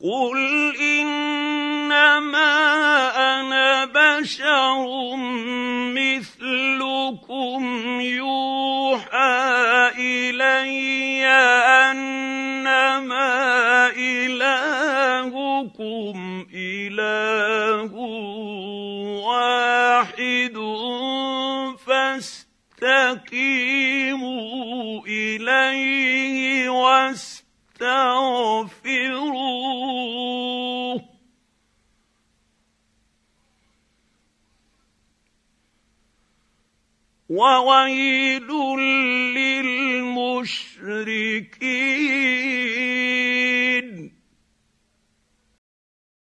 قُلْ إِنَّمَا أَنَا بَشَرٌ مِّثْلُكُمْ يُوحَىٰ إِلَيَّ أَنَّمَا إِلَٰهُكُمْ إِلَٰهٌ وَاحِدٌ فَاسْتَقِيمُوا إِلَيْهِ وَاسْتَغْفِرُوهُ ۗ وَوَيْلٌ لِّلْمُشْرِكِينَ.